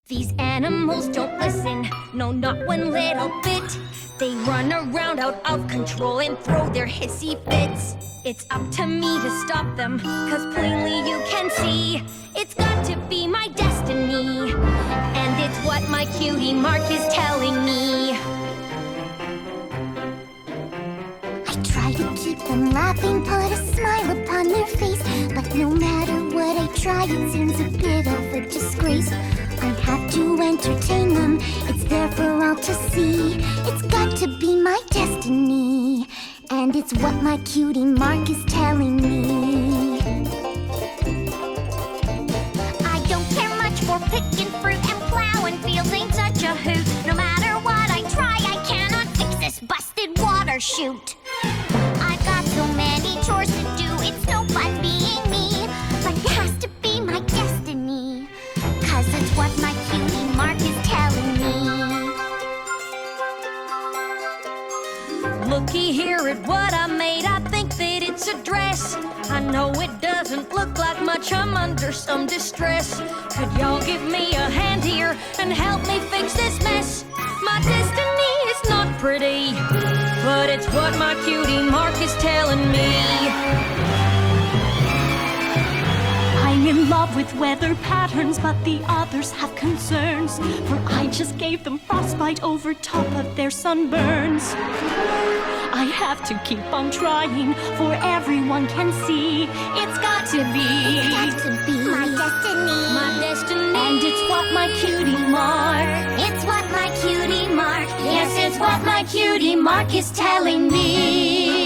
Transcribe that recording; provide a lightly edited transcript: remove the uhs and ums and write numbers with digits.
These animals don't listen, no, not one little bit. They run around out of control and throw their hissy fits. It's up to me to stop them, 'cause plainly you can see it's got to be my destiny, and it's what my cutie mark is telling me. I try to keep them laughing, put a smile upon their face, but no matter what I try, it seems a bit of a disgrace. I have to entertain them, it's there for all to see. It's got to be my destiny, and it's what my cutie mark is telling me. I don't care much for picking fruit, and plowing fields ain't such a hoot. No matter what I try, I cannot fix this busted water chute. I've got so many chores to do, it's no fun being me, but it has to be my destiny, 'cause it's what my cutie mark is telling me. Looky here at what I made, I think that it's a dress. I know it doesn't look like much, I'm under some distress. Could y'all give me a hand here and help me fix this mess? My destiny is not pretty, but it's what my cutie mark is telling me. I'm in love with weather patterns, but the others have concerns, for I just gave them frostbite over top of their sunburns. I have to keep on trying, for everyone can see it's got to be My destiny, My destiny, and it's what my cutie mark. it's what my cutie mark, Yes, it's what my cutie mark is telling me.